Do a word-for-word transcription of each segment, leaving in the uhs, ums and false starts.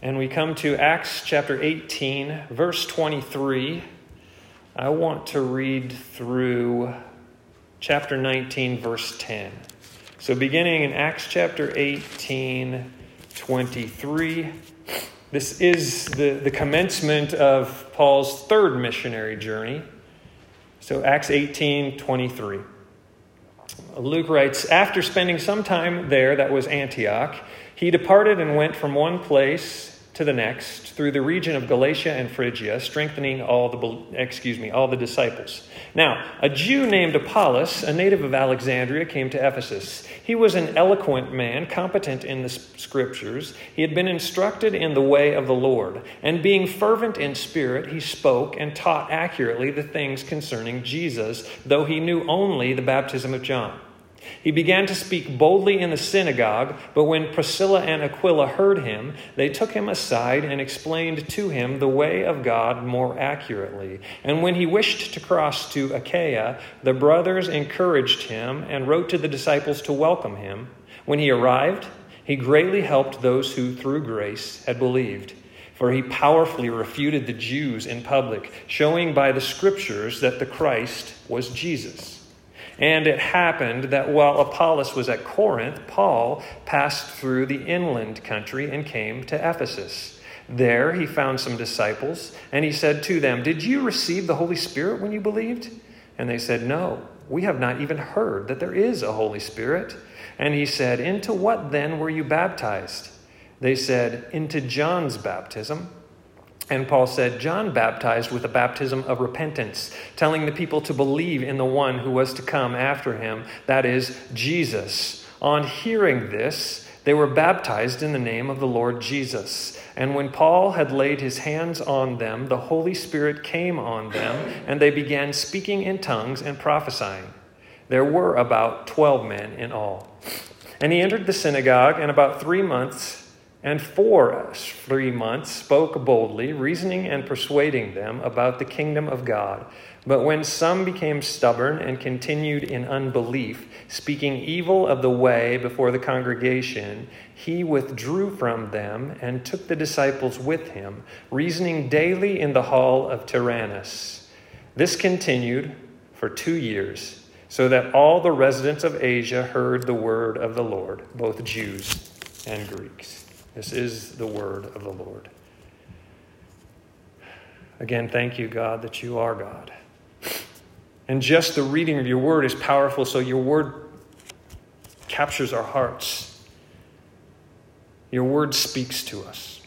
and we come to Acts chapter eighteen, verse twenty-three. I want to read through chapter nineteen, verse ten. So beginning in Acts chapter eighteen, twenty-three, this is the, the commencement of Paul's third missionary journey. So Acts eighteen, twenty-three. Luke writes, after spending some time there, that was Antioch, he departed and went from one place to the next through the region of Galatia and Phrygia, strengthening all the excuse me all the disciples. Now, a Jew named Apollos, a native of Alexandria, came to Ephesus. He was an eloquent man, competent in the scriptures. He had been instructed in the way of the Lord, and being fervent in spirit, he spoke and taught accurately the things concerning Jesus, though he knew only the baptism of John. He began to speak boldly in the synagogue, but when Priscilla and Aquila heard him, they took him aside and explained to him the way of God more accurately. And when he wished to cross to Achaia, the brothers encouraged him and wrote to the disciples to welcome him. When he arrived, he greatly helped those who through grace had believed. For he powerfully refuted the Jews in public, showing by the scriptures that the Christ was Jesus. And it happened that while Apollos was at Corinth, Paul passed through the inland country and came to Ephesus. There he found some disciples, and he said to them, "Did you receive the Holy Spirit when you believed?" And they said, "No, we have not even heard that there is a Holy Spirit." And he said, "Into what then were you baptized?" They said, "Into John's baptism." And Paul said, "John baptized with a baptism of repentance, telling the people to believe in the one who was to come after him, that is, Jesus." On hearing this, they were baptized in the name of the Lord Jesus. And when Paul had laid his hands on them, the Holy Spirit came on them, and they began speaking in tongues and prophesying. There were about twelve men in all. And he entered the synagogue, and about three months And for three months spoke boldly, reasoning and persuading them about the kingdom of God. But when some became stubborn and continued in unbelief, speaking evil of the way before the congregation, he withdrew from them and took the disciples with him, reasoning daily in the hall of Tyrannus. This continued for two years, so that all the residents of Asia heard the word of the Lord, both Jews and Greeks. This is the word of the Lord. Again, thank you, God, that you are God. And just the reading of your word is powerful, so your word captures our hearts. Your word speaks to us.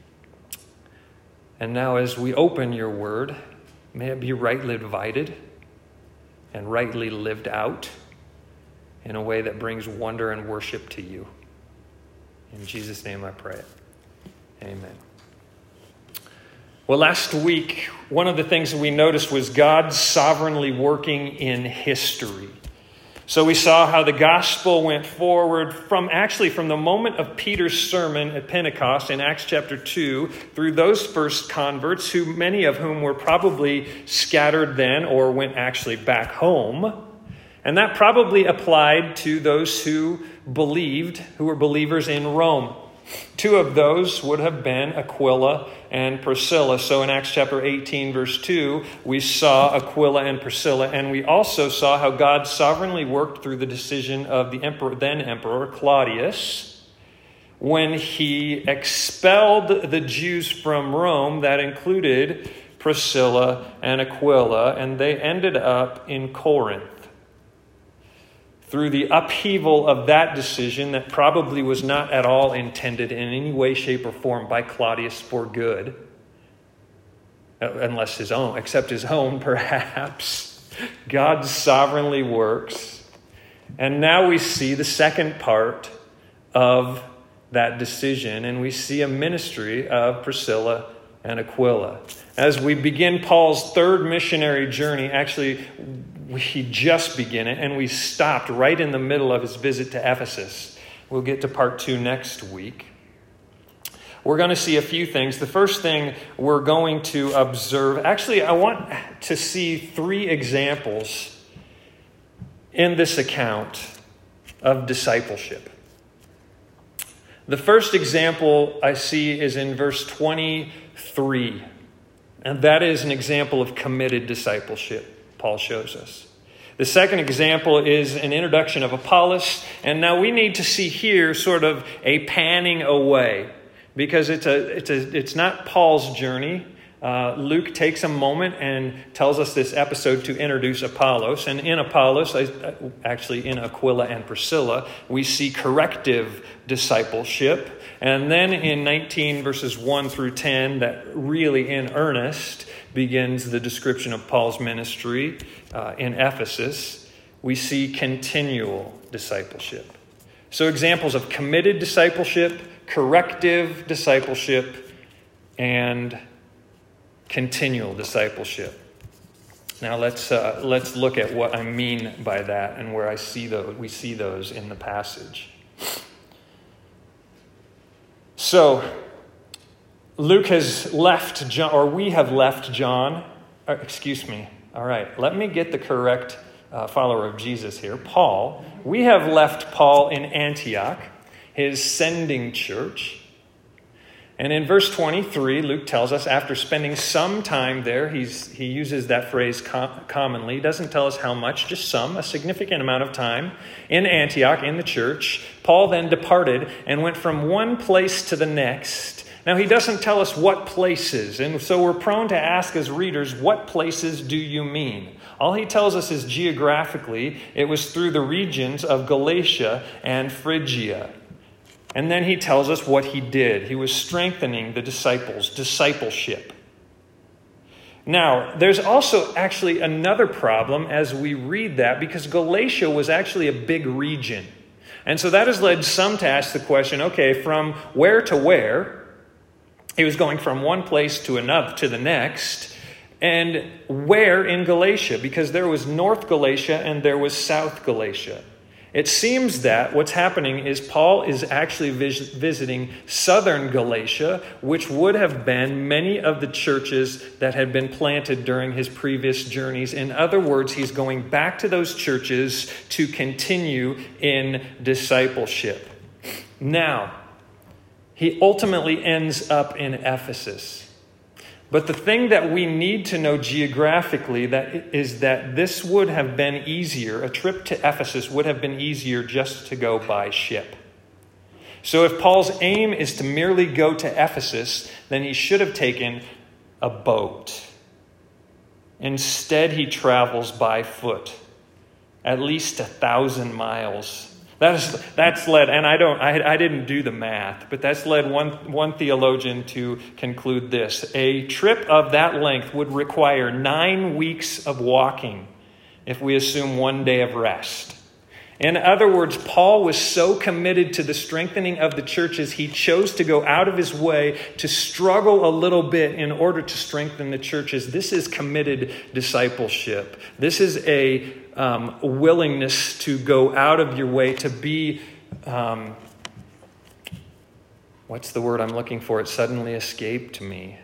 And now as we open your word, may it be rightly divided and rightly lived out in a way that brings wonder and worship to you. In Jesus' name I pray it. Amen. Well, last week, one of the things that we noticed was God sovereignly working in history. So we saw how the gospel went forward from actually from the moment of Peter's sermon at Pentecost in Acts chapter two through those first converts, who many of whom were probably scattered then or went actually back home. And that probably applied to those who believed, who were believers in Rome. Two of those would have been Aquila and Priscilla. So in Acts chapter eighteen, verse two, we saw Aquila and Priscilla, and we also saw how God sovereignly worked through the decision of the emperor, then Emperor Claudius, when he expelled the Jews from Rome. That included Priscilla and Aquila, and they ended up in Corinth. Through the upheaval of that decision that probably was not at all intended in any way, shape, or form by Claudius for good, unless his own, except his own, perhaps, God sovereignly works. And now we see the second part of that decision, and we see a ministry of Priscilla and Aquila. As we begin Paul's third missionary journey, actually, we just begin it, and we stopped right in the middle of his visit to Ephesus. We'll get to part two next week. We're going to see a few things. The first thing we're going to observe, actually, I want to see three examples in this account of discipleship. The first example I see is in verse twenty-three. And that is an example of committed discipleship, Paul shows us. The second example is an introduction of Apollos. And now we need to see here sort of a panning away, because it's a it's a it's not Paul's journey. Uh, Luke takes a moment and tells us this episode to introduce Apollos. And in Apollos, actually in Aquila and Priscilla, we see corrective discipleship. And then in nineteen verses one through ten, that really in earnest begins the description of Paul's ministry uh, in Ephesus. We see continual discipleship. So examples of committed discipleship, corrective discipleship, and continual discipleship. Now let's uh, let's look at what I mean by that and where I see those. We see those in the passage. So Luke has left John, or we have left John. Or, excuse me. All right, let me get the correct uh, follower of Jesus here. Paul. We have left Paul in Antioch, his sending church. And in verse twenty-three, Luke tells us after spending some time there, he's, he uses that phrase com- commonly. He doesn't tell us how much, just some, a significant amount of time in Antioch, in the church. Paul then departed and went from one place to the next. Now, he doesn't tell us what places, and so we're prone to ask as readers, what places do you mean? All he tells us is geographically, it was through the regions of Galatia and Phrygia. And then he tells us what he did. He was strengthening the disciples, discipleship. Now, there's also actually another problem as we read that, because Galatia was actually a big region. And so that has led some to ask the question, okay, from where to where? He was going from one place to another, to the next. And where in Galatia? Because there was North Galatia and there was South Galatia. It seems that what's happening is Paul is actually vis- visiting southern Galatia, which would have been many of the churches that had been planted during his previous journeys. In other words, he's going back to those churches to continue in discipleship. Now, he ultimately ends up in Ephesus. But the thing that we need to know geographically that is that this would have been easier, a trip to Ephesus would have been easier just to go by ship. So if Paul's aim is to merely go to Ephesus, then he should have taken a boat. Instead, he travels by foot, at least a thousand miles. That's that's led, and I don't, I, I didn't do the math, but that's led one one theologian to conclude this: a trip of that length would require nine weeks of walking, if we assume one day of rest. In other words, Paul was so committed to the strengthening of the churches, he chose to go out of his way to struggle a little bit in order to strengthen the churches. This is committed discipleship. This is a um, willingness to go out of your way to be, um, what's the word I'm looking for? It suddenly escaped me.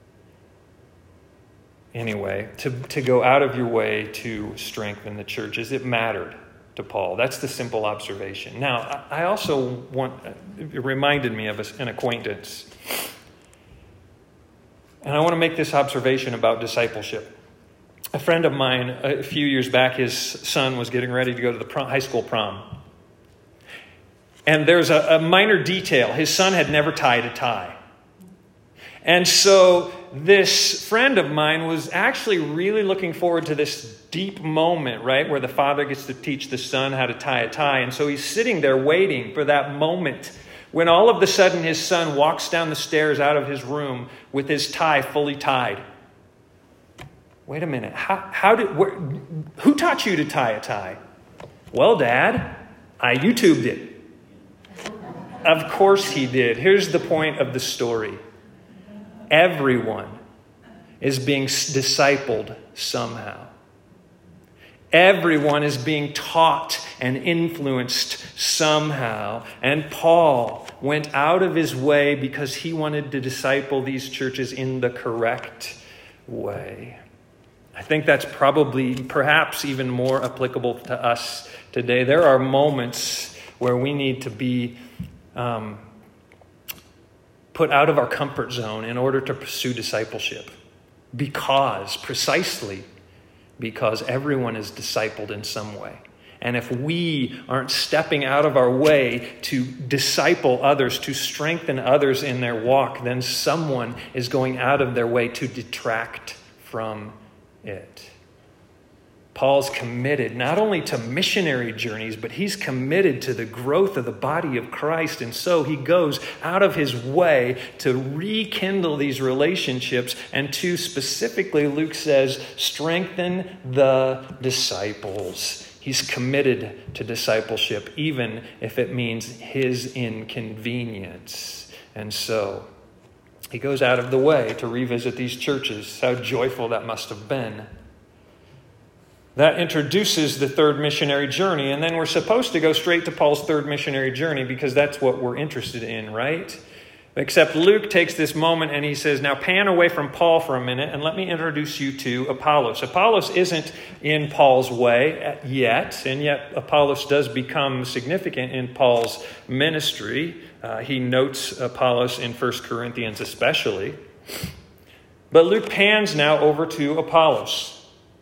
Anyway, to, to go out of your way to strengthen the churches. It mattered to Paul. That's the simple observation. Now, I also want, it reminded me of an acquaintance. And I want to make this observation about discipleship. A friend of mine, a few years back, his son was getting ready to go to the prom, high school prom. And there's a, a minor detail. His son had never tied a tie. And so this friend of mine was actually really looking forward to this deep moment, right, where the father gets to teach the son how to tie a tie. And so he's sitting there waiting for that moment when all of a sudden his son walks down the stairs out of his room with his tie fully tied. Wait a minute. How, how did, where, who taught you to tie a tie? Well, Dad, I YouTubed it. Of course he did. Here's the point of the story. Everyone is being discipled somehow. Everyone is being taught and influenced somehow. And Paul went out of his way because he wanted to disciple these churches in the correct way. I think that's probably, perhaps even more applicable to us today. There are moments where we need to be um, put out of our comfort zone in order to pursue discipleship. Because, precisely because everyone is discipled in some way. And if we aren't stepping out of our way to disciple others, to strengthen others in their walk, then someone is going out of their way to detract from it. Paul's committed not only to missionary journeys, but he's committed to the growth of the body of Christ. And so he goes out of his way to rekindle these relationships and to specifically, Luke says, strengthen the disciples. He's committed to discipleship, even if it means his inconvenience. And so he goes out of the way to revisit these churches. How joyful that must have been. That introduces the third missionary journey, and then we're supposed to go straight to Paul's third missionary journey because that's what we're interested in, right? Except Luke takes this moment and he says, now pan away from Paul for a minute and let me introduce you to Apollos. Apollos isn't in Paul's way yet, and yet Apollos does become significant in Paul's ministry. Uh, he notes Apollos in First Corinthians especially. But Luke pans now over to Apollos.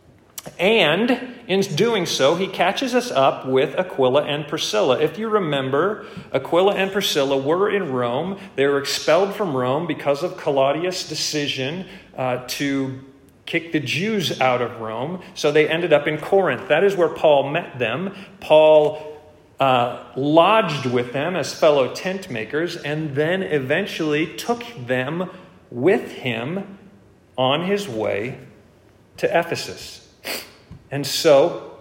And in doing so, he catches us up with Aquila and Priscilla. If you remember, Aquila and Priscilla were in Rome. They were expelled from Rome because of Claudius' decision uh, to kick the Jews out of Rome. So they ended up in Corinth. That is where Paul met them. Paul uh, lodged with them as fellow tent makers and then eventually took them with him on his way to Ephesus. And so,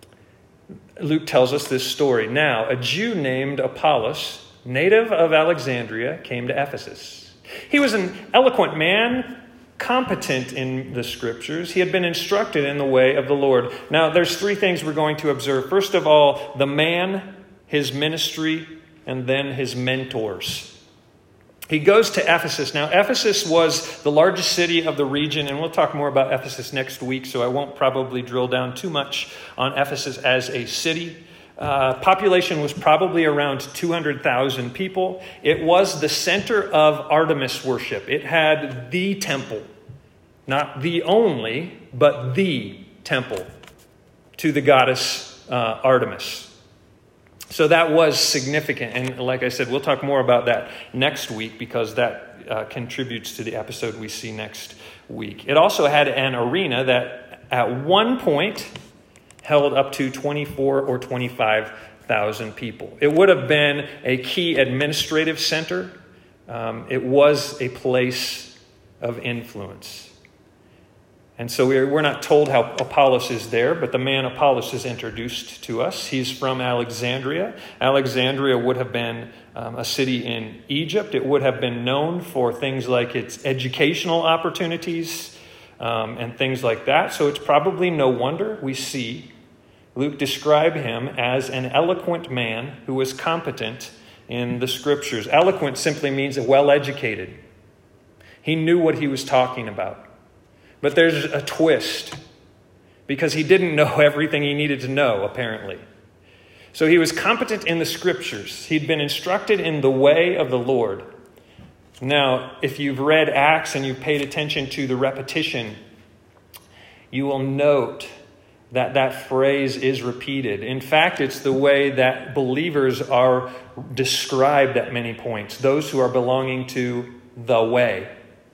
Luke tells us this story. Now, a Jew named Apollos, native of Alexandria, came to Ephesus. He was an eloquent man, competent in the scriptures. He had been instructed in the way of the Lord. Now, there's three things we're going to observe. First of all, the man, his ministry, and then his mentors. He goes to Ephesus. Now, Ephesus was the largest city of the region, and we'll talk more about Ephesus next week, so I won't probably drill down too much on Ephesus as a city. Uh, population was probably around two hundred thousand people. It was the center of Artemis worship. It had the temple, not the only, but the temple to the goddess uh, Artemis. So that was significant. And like I said, we'll talk more about that next week because that uh, contributes to the episode we see next week. It also had an arena that at one point held up to twenty-four or twenty-five thousand people. It would have been a key administrative center. Um, it was a place of influence. And so we're, we're not told how Apollos is there, but the man Apollos is introduced to us. He's from Alexandria. Alexandria would have been um, a city in Egypt. It would have been known for things like its educational opportunities um, and things like that. So it's probably no wonder we see Luke describe him as an eloquent man who was competent in the scriptures. Eloquent simply means well-educated. He knew what he was talking about. But there's a twist, because he didn't know everything he needed to know, apparently. So he was competent in the scriptures. He'd been instructed in the way of the Lord. Now, if you've read Acts and you've paid attention to the repetition, you will note that that phrase is repeated. In fact, it's the way that believers are described at many points, those who are belonging to the way.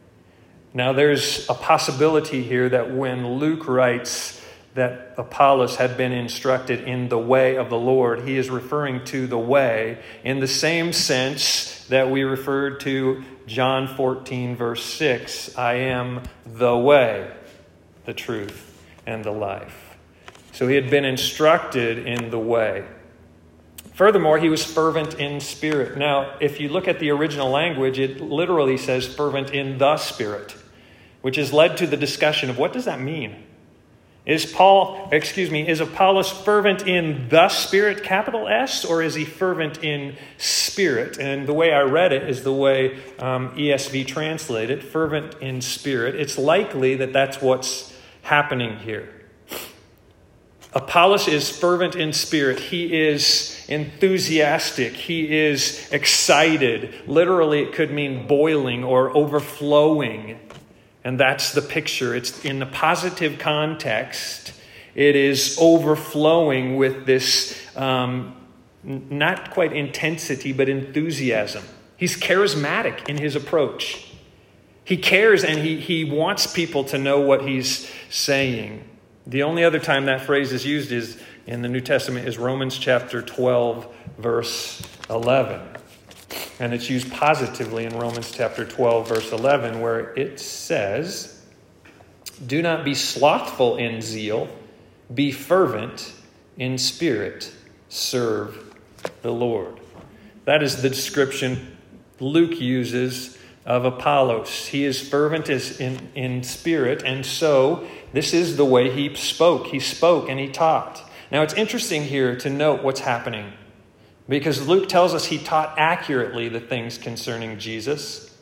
Now, there's a possibility here that when Luke writes that Apollos had been instructed in the way of the Lord, he is referring to the way in the same sense that we referred to John fourteen, verse six. I am the way, the truth, and the life. So he had been instructed in the way. Furthermore, he was fervent in spirit. Now, if you look at the original language, it literally says fervent in the Spirit, which has led to the discussion of what does that mean? Is Paul, excuse me, is Apollos fervent in the Spirit, capital S, or is he fervent in spirit? And the way I read it is the way um, E S V translated, fervent in spirit. It's likely that that's what's happening here. Apollos is fervent in spirit. He is is enthusiastic. He is excited. Literally, it could mean boiling or overflowing. And that's the picture. It's in the positive context. It is overflowing with this, um, not quite intensity, but enthusiasm. He's charismatic in his approach. He cares and he, he wants people to know what he's saying. The only other time that phrase is used is in the New Testament is Romans chapter twelve, verse eleven. And it's used positively in Romans chapter twelve, verse eleven, where it says, "Do not be slothful in zeal, be fervent in spirit, serve the Lord." That is the description Luke uses of Apollos. He is fervent in, in spirit, and so this is the way he spoke. He spoke and he taught. Now it's interesting here to note what's happening, because Luke tells us he taught accurately the things concerning Jesus,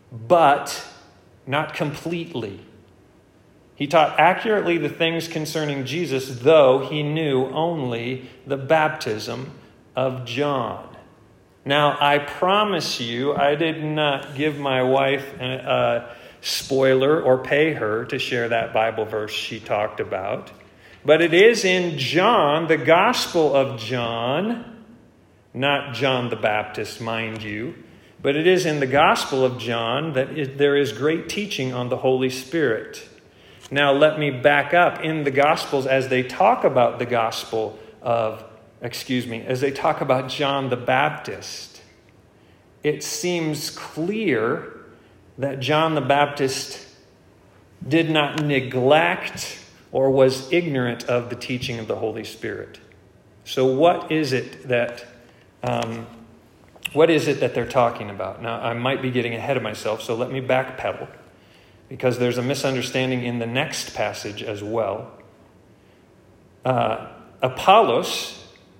but not completely. He taught accurately the things concerning Jesus, though he knew only the baptism of John. Now, I promise you, I did not give my wife a, a spoiler or pay her to share that Bible verse she talked about. But it is in John, the Gospel of John, not John the Baptist, mind you, but it is in the Gospel of John that it, there is great teaching on the Holy Spirit. Now, let me back up. In the Gospels, as they talk about the Gospel of Excuse me, as they talk about John the Baptist, it seems clear that John the Baptist did not neglect or was ignorant of the teaching of the Holy Spirit. So what is it that um, what is it that they're talking about? Now, I might be getting ahead of myself, so let me backpedal, because there's a misunderstanding in the next passage as well. Uh, Apollos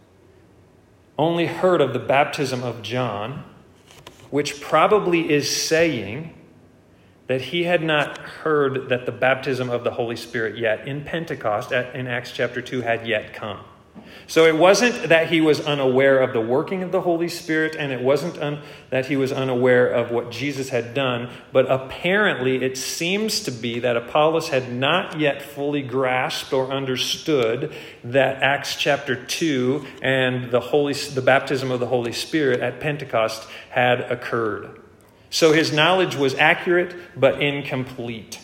only heard of the baptism of John, which probably is saying that he had not heard that the baptism of the Holy Spirit yet in Pentecost, in Acts chapter two, had yet come. So it wasn't that he was unaware of the working of the Holy Spirit, and it wasn't un- that he was unaware of what Jesus had done, but apparently it seems to be that Apollos had not yet fully grasped or understood that Acts chapter two and the Holy, the baptism of the Holy Spirit at Pentecost had occurred. So his knowledge was accurate but incomplete.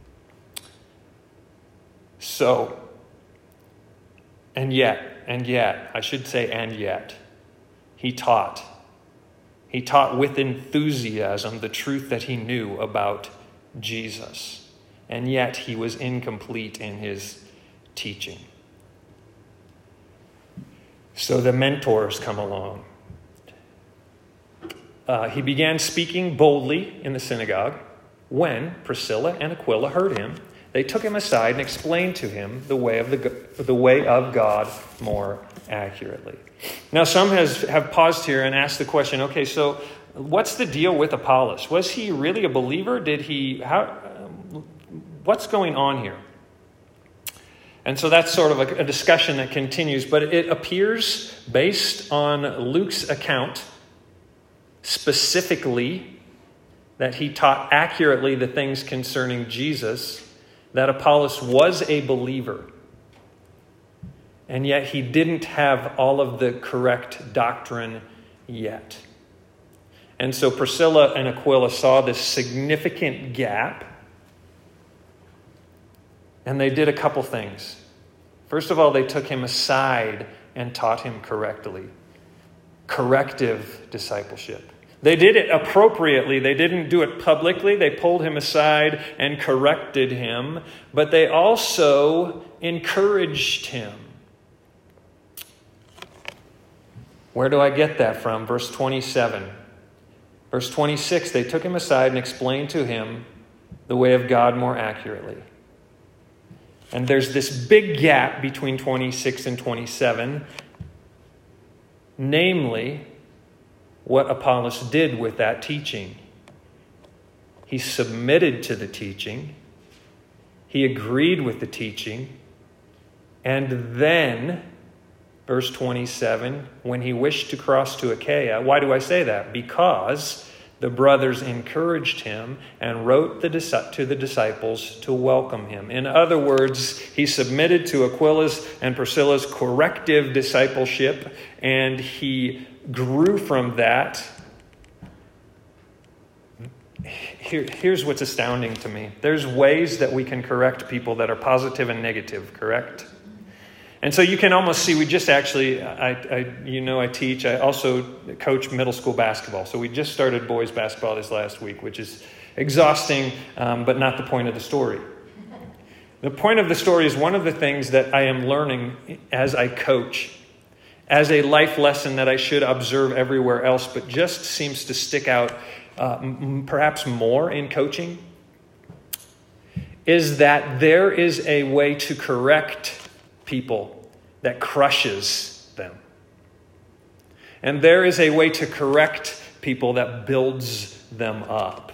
So, and yet, and yet, I should say and yet, he taught. He taught with enthusiasm the truth that he knew about Jesus. And yet he was incomplete in his teaching. So the mentors come along. Uh, he began speaking boldly in the synagogue. When Priscilla and Aquila heard him, they took him aside and explained to him the way of the, the way of God more accurately. Now, some has, have paused here and asked the question, okay, so what's the deal with Apollos? Was he really a believer? Did he, how, what's going on here? And so that's sort of a, a discussion that continues, but it appears, based on Luke's account, specifically that he taught accurately the things concerning Jesus, that Apollos was a believer, and yet he didn't have all of the correct doctrine yet. And so Priscilla and Aquila saw this significant gap, and they did a couple things. First of all, they took him aside and taught him correctly. Corrective discipleship. They did it appropriately. They didn't do it publicly. They pulled him aside and corrected him, but they also encouraged him. Where do I get that from? Verse twenty-seven. Verse twenty-six, they took him aside and explained to him the way of God more accurately. And there's this big gap between twenty-six and twenty-seven, namely, what Apollos did with that teaching. He submitted to the teaching. He agreed with the teaching. And then Verse twenty-seven, when he wished to cross to Achaia. Why do I say that? Because the brothers encouraged him and wrote the, to the disciples to welcome him. In other words, he submitted to Aquila's and Priscilla's corrective discipleship, and he grew from that. Here, here's what's astounding to me. There's ways that we can correct people that are positive and negative, correct? And so you can almost see, we just actually, I, I, you know, I teach, I also coach middle school basketball. So we just started boys basketball this last week, which is exhausting, um, but not the point of the story. The point of the story is one of the things that I am learning as I coach, as a life lesson that I should observe everywhere else, but just seems to stick out uh, m- perhaps more in coaching, is that there is a way to correct people that crushes them. And there is a way to correct people that builds them up.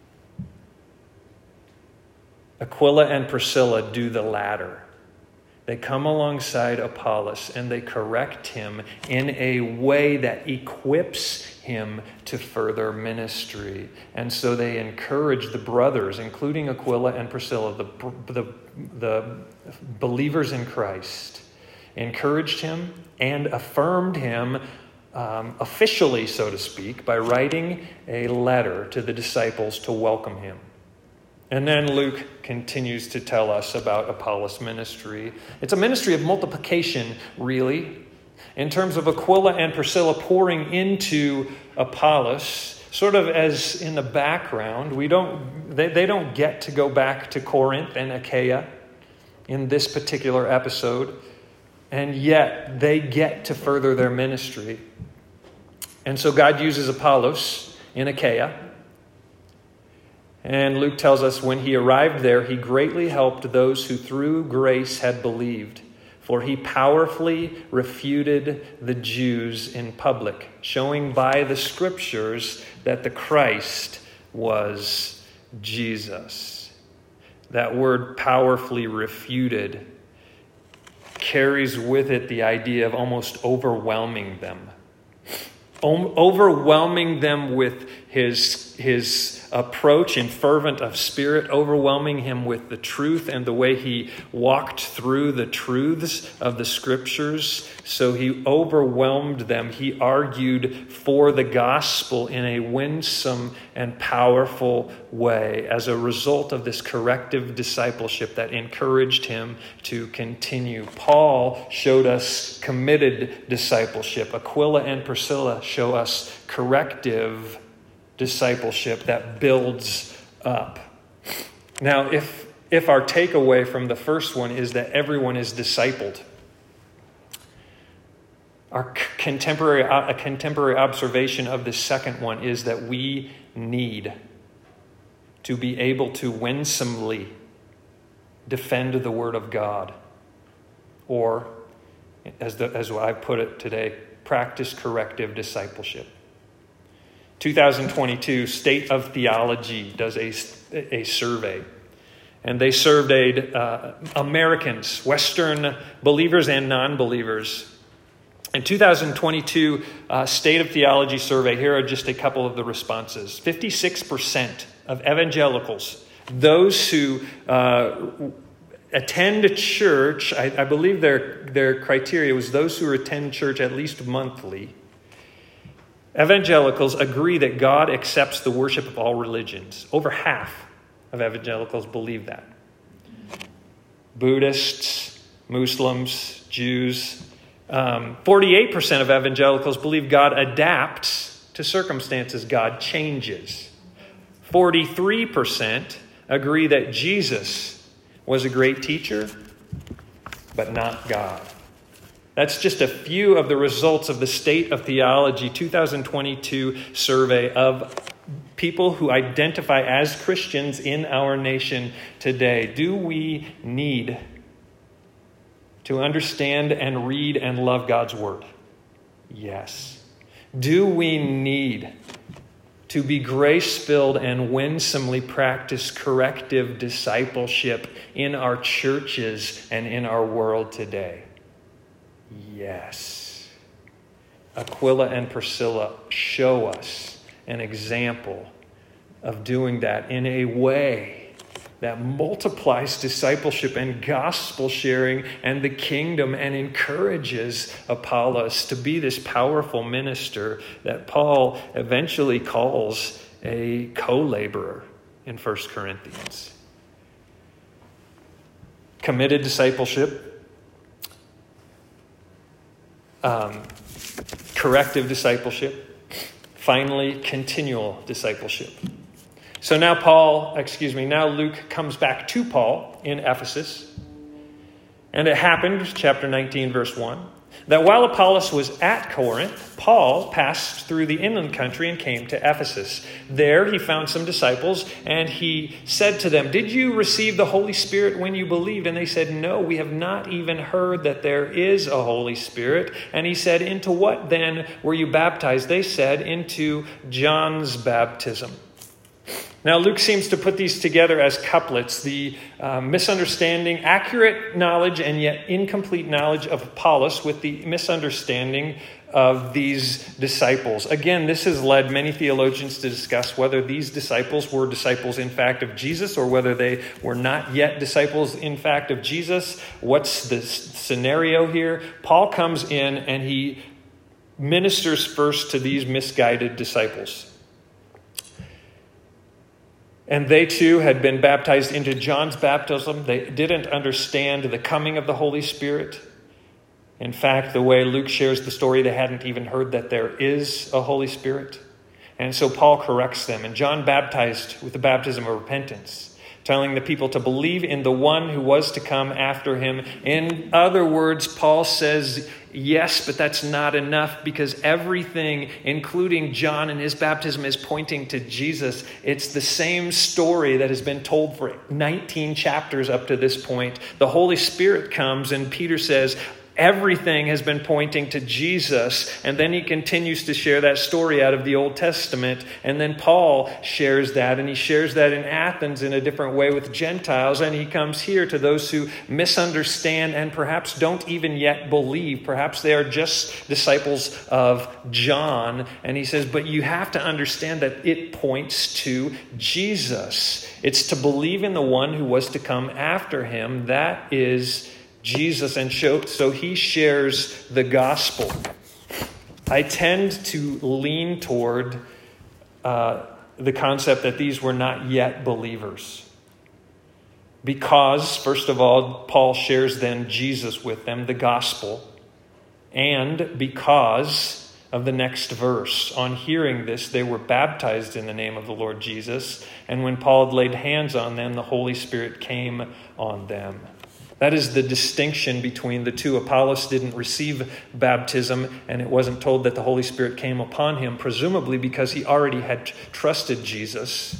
Aquila and Priscilla do the latter. They come alongside Apollos and they correct him in a way that equips him to further ministry. And so they encourage the brothers, including Aquila and Priscilla, the, the, the believers in Christ, encouraged him and affirmed him um, officially, so to speak, by writing a letter to the disciples to welcome him. And then Luke continues to tell us about Apollos' ministry. It's a ministry of multiplication, really. In terms of Aquila and Priscilla pouring into Apollos, sort of as in the background, we don't they, they don't get to go back to Corinth and Achaia in this particular episode, and yet they get to further their ministry. And so God uses Apollos in Achaia. And Luke tells us when he arrived there, he greatly helped those who through grace had believed. For he powerfully refuted the Jews in public, showing by the scriptures that the Christ was Jesus. That word powerfully refuted carries with it the idea of almost overwhelming them. Overwhelming them with his, his approach and fervent of spirit, overwhelming him with the truth and the way he walked through the truths of the scriptures. So he overwhelmed them. He argued for the gospel in a winsome and powerful way as a result of this corrective discipleship that encouraged him to continue. Paul showed us committed discipleship. Aquila and Priscilla show us corrective discipleship that builds up. Now, if if our takeaway from the first one is that everyone is discipled, our contemporary a contemporary observation of the second one is that we need to be able to winsomely defend the Word of God, or as the, as I put it today, practice corrective discipleship. twenty twenty-two State of Theology does a, a survey, and they surveyed uh, Americans, Western believers and non-believers. In two thousand twenty-two uh, State of Theology survey, here are just a couple of the responses. fifty-six percent of evangelicals, those who uh, attend a church, I, I believe their, their criteria was those who attend church at least monthly. Evangelicals agree that God accepts the worship of all religions. Over half of evangelicals believe that. Buddhists, Muslims, Jews, um, forty-eight percent of evangelicals believe God adapts to circumstances. God changes. forty-three percent agree that Jesus was a great teacher, but not God. That's just a few of the results of the State of Theology two thousand twenty-two survey of people who identify as Christians in our nation today. Do we need to understand and read and love God's Word? Yes. Do we need to be grace-filled and winsomely practice corrective discipleship in our churches and in our world today? Yes. Aquila and Priscilla show us an example of doing that in a way that multiplies discipleship and gospel sharing and the kingdom and encourages Apollos to be this powerful minister that Paul eventually calls a co-laborer in First Corinthians. Committed discipleship, um, corrective discipleship, finally, continual discipleship. So now Paul, excuse me, now Luke comes back to Paul in Ephesus. And it happened, chapter nineteen, verse one, that while Apollos was at Corinth, Paul passed through the inland country and came to Ephesus. There he found some disciples, and he said to them, "Did you receive the Holy Spirit when you believed?" And they said, "No, we have not even heard that there is a Holy Spirit." And he said, "Into what then were you baptized?" They said, "Into John's baptism." Now, Luke seems to put these together as couplets, the uh, misunderstanding, accurate knowledge, and yet incomplete knowledge of Apollos with the misunderstanding of these disciples. Again, this has led many theologians to discuss whether these disciples were disciples, in fact, of Jesus, or whether they were not yet disciples, in fact, of Jesus. What's the scenario here? Paul comes in and he ministers first to these misguided disciples. And they too had been baptized into John's baptism. They didn't understand the coming of the Holy Spirit. In fact, the way Luke shares the story, they hadn't even heard that there is a Holy Spirit. And so Paul corrects them. And John baptized with the baptism of repentance, telling the people to believe in the one who was to come after him. In other words, Paul says, yes, but that's not enough, because everything, including John and his baptism, is pointing to Jesus. It's the same story that has been told for nineteen chapters up to this point. The Holy Spirit comes and Peter says, everything has been pointing to Jesus. And then he continues to share that story out of the Old Testament. And then Paul shares that, and he shares that in Athens in a different way with Gentiles. And he comes here to those who misunderstand and perhaps don't even yet believe. Perhaps they are just disciples of John. And he says, but you have to understand that it points to Jesus. It's to believe in the one who was to come after him. That is Jesus, and show, so he shares the gospel. I tend to lean toward uh, the concept that these were not yet believers. Because, first of all, Paul shares then Jesus with them, the gospel. And because of the next verse. On hearing this, they were baptized in the name of the Lord Jesus. And when Paul had laid hands on them, the Holy Spirit came on them. That is the distinction between the two. Apollos didn't receive baptism, and it wasn't told that the Holy Spirit came upon him, presumably because he already had trusted Jesus.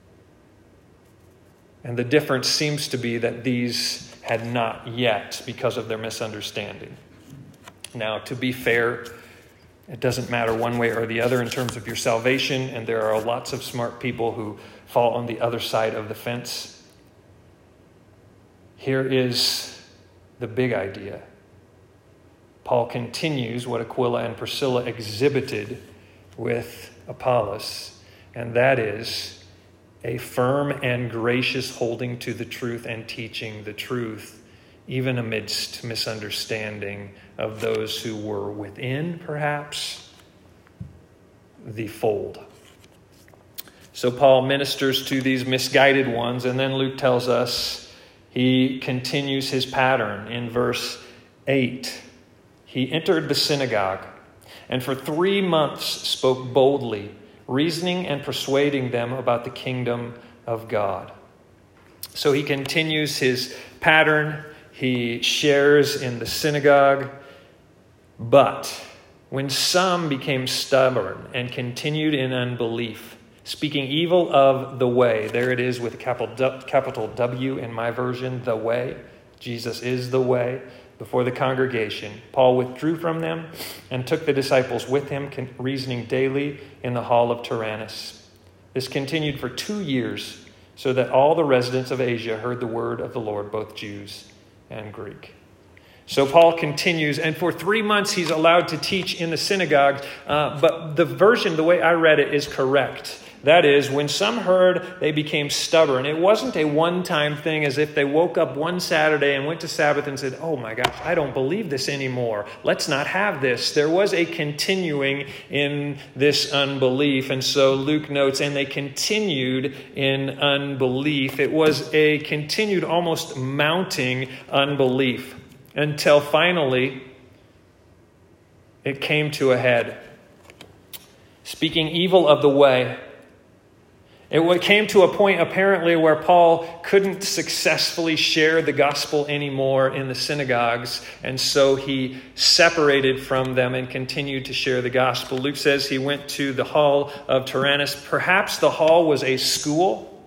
And the difference seems to be that these had not yet, because of their misunderstanding. Now, to be fair, it doesn't matter one way or the other in terms of your salvation, and there are lots of smart people who fall on the other side of the fence. Here is the big idea. Paul continues what Aquila and Priscilla exhibited with Apollos, and that is a firm and gracious holding to the truth and teaching the truth, even amidst misunderstanding of those who were within, perhaps, the fold. So Paul ministers to these misguided ones, and then Luke tells us he continues his pattern in verse eight. He entered the synagogue and for three months spoke boldly, reasoning and persuading them about the kingdom of God. So he continues his pattern. He shares in the synagogue. But when some became stubborn and continued in unbelief, speaking evil of the way, there it is with a capital, capital W in my version, the way. Jesus is the way. Before the congregation, Paul withdrew from them and took the disciples with him, reasoning daily in the hall of Tyrannus. This continued for two years, so that all the residents of Asia heard the word of the Lord, both Jews and Greek. So Paul continues, and for three months he's allowed to teach in the synagogue. Uh, but the version, the way I read it, is correct. That is, when some heard, they became stubborn. It wasn't a one-time thing as if they woke up one Saturday and went to Sabbath and said, oh my gosh, I don't believe this anymore. Let's not have this. There was a continuing in this unbelief. And so Luke notes, and they continued in unbelief. It was a continued, almost mounting unbelief until finally it came to a head. Speaking evil of the way, it came to a point apparently where Paul couldn't successfully share the gospel anymore in the synagogues, and so he separated from them and continued to share the gospel. Luke says he went to the hall of Tyrannus. Perhaps the hall was a school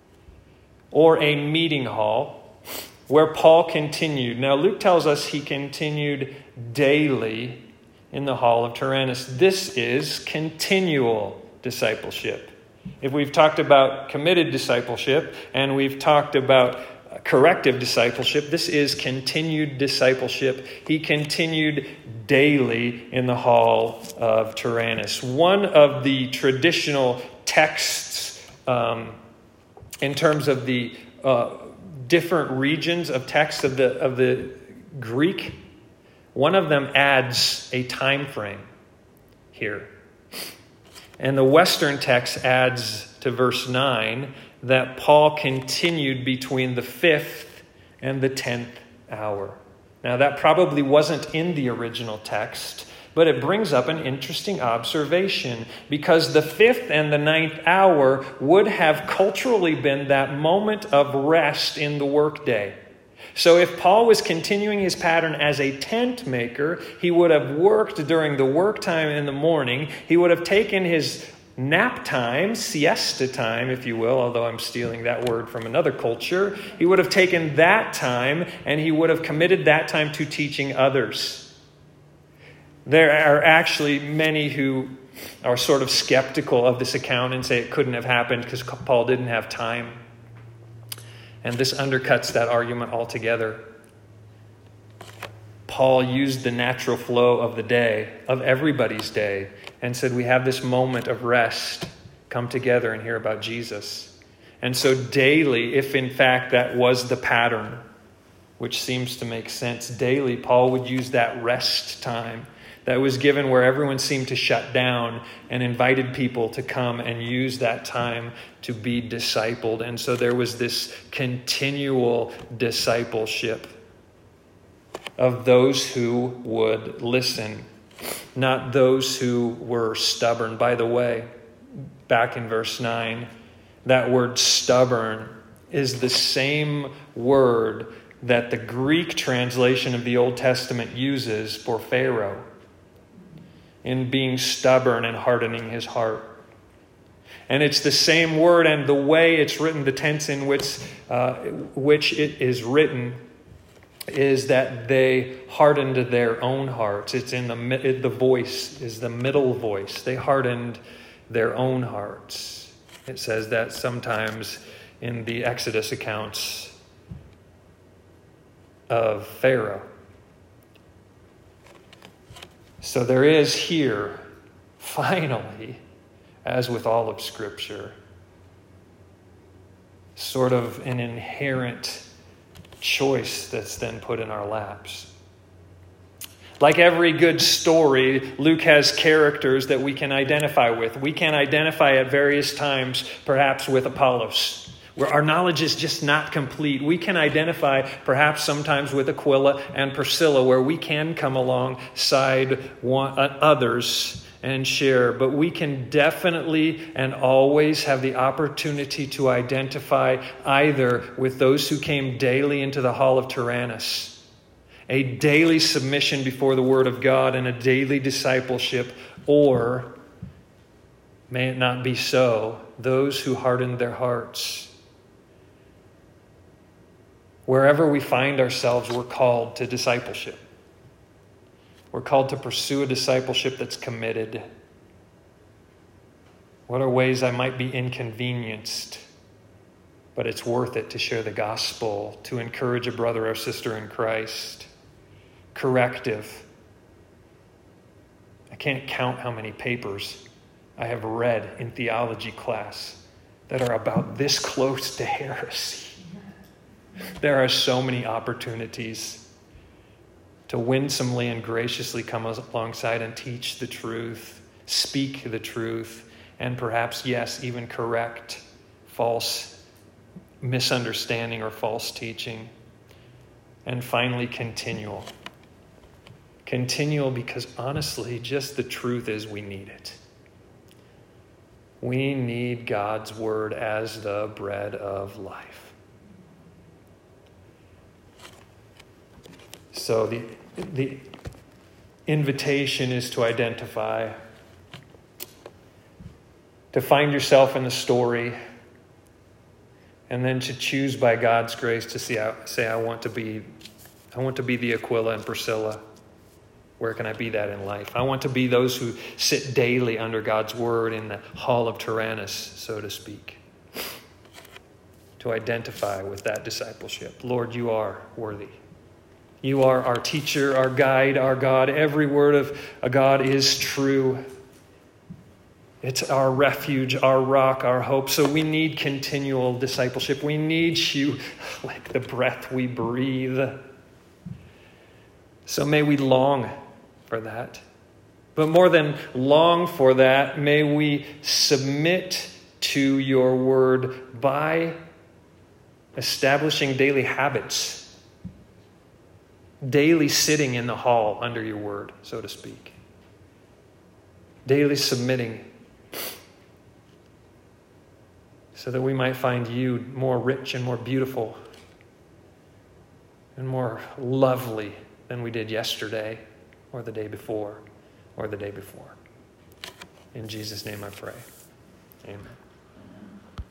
or a meeting hall where Paul continued. Now Luke tells us he continued daily in the hall of Tyrannus. This is continual discipleship. If we've talked about committed discipleship and we've talked about corrective discipleship, this is continued discipleship. He continued daily in the hall of Tyrannus. One of the traditional texts um, in terms of the uh, different regions of text of the of the Greek, one of them adds a time frame here. And the Western text adds to verse nine that Paul continued between the fifth and the tenth hour. Now, that probably wasn't in the original text, but it brings up an interesting observation, because the fifth and the ninth hour would have culturally been that moment of rest in the workday. So if Paul was continuing his pattern as a tent maker, he would have worked during the work time in the morning. He would have taken his nap time, siesta time, if you will, although I'm stealing that word from another culture. He would have taken that time and he would have committed that time to teaching others. There are actually many who are sort of skeptical of this account and say it couldn't have happened because Paul didn't have time. And this undercuts that argument altogether. Paul used the natural flow of the day, of everybody's day, and said, we have this moment of rest. Come together and hear about Jesus. And so daily, if in fact that was the pattern, which seems to make sense, daily Paul would use that rest time that was given where everyone seemed to shut down, and invited people to come and use that time to be discipled. And so there was this continual discipleship of those who would listen, not those who were stubborn. By the way, back in verse nine, that word stubborn is the same word that the Greek translation of the Old Testament uses for Pharaoh, in being stubborn and hardening his heart. And it's the same word, and the way it's written, the tense in which, uh, which it is written, is that they hardened their own hearts. It's in the, the voice is the middle voice. They hardened their own hearts. It says that sometimes in the Exodus accounts of Pharaoh. So there is here, finally, as with all of Scripture, sort of an inherent choice that's then put in our laps. Like every good story, Luke has characters that we can identify with. We can identify at various times, perhaps with Apollos, where our knowledge is just not complete. We can identify perhaps sometimes with Aquila and Priscilla, where we can come alongside one, uh, others and share. But we can definitely and always have the opportunity to identify either with those who came daily into the hall of Tyrannus, a daily submission before the Word of God and a daily discipleship, or, may it not be so, those who hardened their hearts. Wherever we find ourselves, we're called to discipleship. We're called to pursue a discipleship that's committed. What are ways I might be inconvenienced, but it's worth it to share the gospel, to encourage a brother or sister in Christ? corrective. I can't count how many papers I have read in theology class that are about this close to heresy. There are so many opportunities to winsomely and graciously come alongside and teach the truth, speak the truth, and perhaps, yes, even correct false misunderstanding or false teaching. And finally, continual. Continual because honestly, just the truth is we need it. We need God's word as the bread of life. So the, the invitation is to identify, to find yourself in the story, and then to choose by God's grace to see, say, I want to be, I want to be the Aquila and Priscilla. Where can I be that in life? I want to be those who sit daily under God's word in the hall of Tyrannus, so to speak. To identify with that discipleship. Lord, you are worthy. You are our teacher, our guide, our God. Every word of a God is true. It's our refuge, our rock, our hope. So we need continual discipleship. We need you like the breath we breathe. So may we long for that. But more than long for that, may we submit to your word by establishing daily habits. Daily sitting in the hall under your word, so to speak. Daily submitting so that we might find you more rich and more beautiful and more lovely than we did yesterday or the day before or the day before. In Jesus' name I pray. Amen.